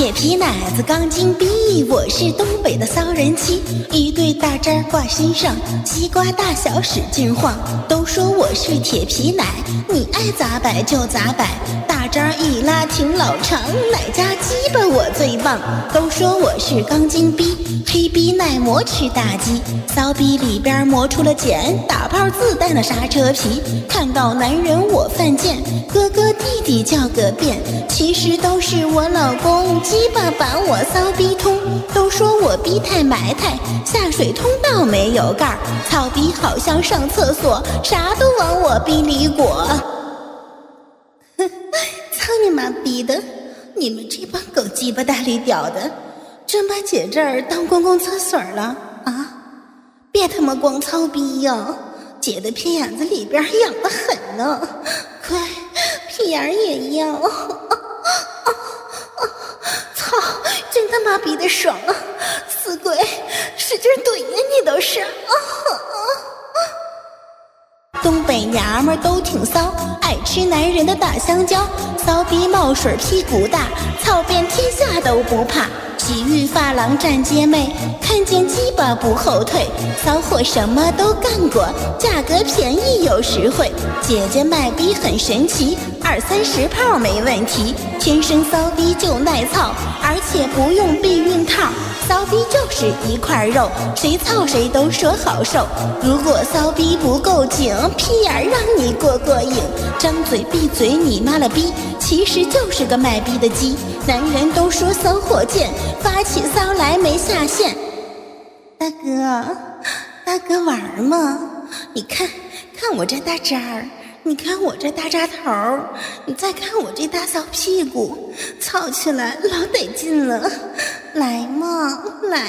铁皮奶子钢筋逼，我是东北的骚人妻，一对大渣挂身上，西瓜大小使劲晃。都说我是铁皮奶，你爱咋摆就咋摆，大渣一拉挺老长，哪家鸡巴我最棒。都说我是钢筋逼，黑逼耐磨吃大鸡，骚逼里边磨出了茧，打炮自带的刹车皮。看到男人我犯贱，哥哥弟弟叫个遍，其实都是我老公鸡巴把我骚逼通。都说我逼太埋汰，下水通道没有盖，操逼好像上厕所，啥都往我逼里裹。操你妈逼的，你们这帮狗鸡巴大力屌的，真把姐这儿当公共厕所了啊！别他妈光操逼呀，姐的屁眼子里边痒得很呢，快屁眼也要。操，真他妈逼的爽啊！死鬼，使劲怼呀你都是。东北娘们都挺骚，爱吃男人的大香蕉，骚逼冒水屁股大，操遍天下都不怕。洗浴发廊站姐妹，看见鸡巴不后退，骚货什么都干过，价格便宜又实惠。姐姐卖逼很神奇，20-30炮没问题，天生骚逼就耐操，而且不用避孕套。骚逼就是一块肉，谁操谁都说好受。如果骚逼不够紧，屁眼让你过过瘾，张嘴闭嘴你妈了逼，其实就是个卖逼的鸡。男人都说骚货贱，发起骚来没下限。大哥玩吗？你看我这大渣儿，你看我这大渣头，你再看我这大骚屁股，操起来老得劲了。来嘛，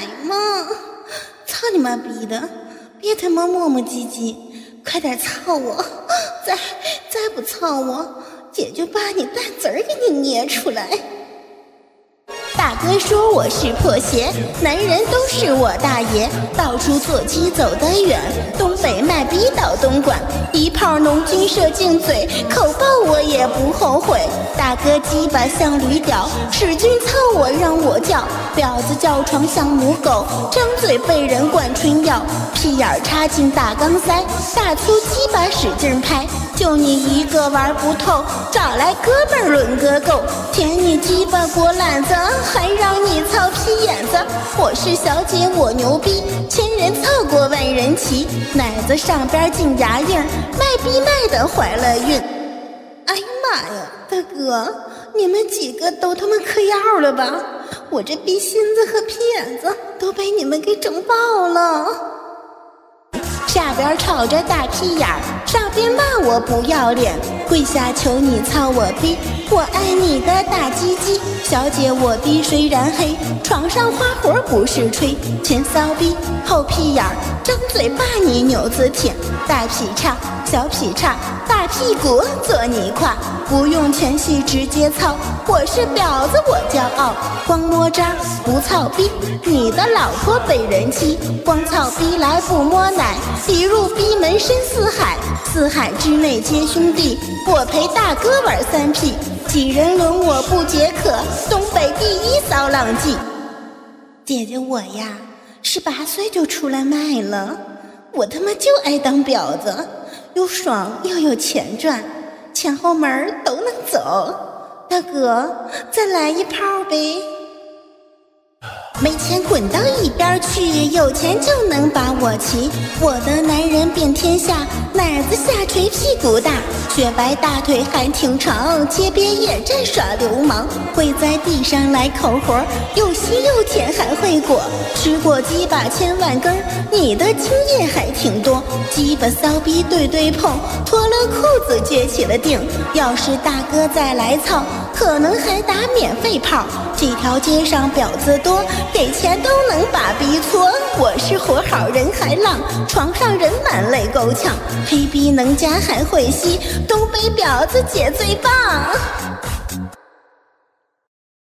操你妈逼的，别他妈磨磨唧唧，快点操我，再不操我，姐就把你蛋子儿给你捏出来。大哥说我是破鞋，男人都是我大爷，到处坐骑走得远，东北卖逼到东莞，一炮浓军射进嘴，口爆我也不后悔。大哥鸡巴像驴屌，使劲操我让我叫，婊子叫床像母狗，张嘴被人灌春药，屁眼插进大钢塞，大粗鸡巴使劲拍，就你一个玩不透，找来哥们儿论个够，舔你鸡巴果篮子，还让你操屁眼子。我是小姐我牛逼，千人操过万人骑，奶子上边进牙印，卖逼卖的怀了孕。哎呀妈呀，大哥，你们几个都他妈嗑药了吧？我这逼心子和屁眼子都被你们给整爆了。下边吵着大屁眼儿，上边骂我不要脸，跪下求你操我逼，我爱你的大鸡鸡。小姐我逼虽然黑，床上花活不是吹，前骚逼后屁眼儿，张嘴把你扭子挺，大劈叉小劈叉，大屁股坐你胯，不用前戏直接操，我是婊子我骄傲，光摸渣不操逼，你的老婆被人欺，光操逼来不摸奶，一入逼门深似海，四海之内皆兄弟，我陪大哥玩3P，几人轮我不解渴，东北第一骚浪妓。姐姐我呀18岁就出来卖了，我他妈就爱当婊子，又爽又有钱赚，前后门都能走。大哥再来一炮呗。没钱滚到一边去，有钱就能把我骑，我的男人遍天下，奶子下垂屁股大，雪白大腿还挺长，街边野战耍流氓，会在地上来口活，又吸又舔还会裹，吃过鸡巴千万根，你的经验还挺多，鸡巴骚逼对对碰，脱了裤子撅起了腚，要是大哥再来操，可能还打免费炮，这条街上婊子多，给钱都能把逼搓，我是活好人还浪，床上人满泪够呛，黑逼能夹还会吸，东北婊子姐最棒。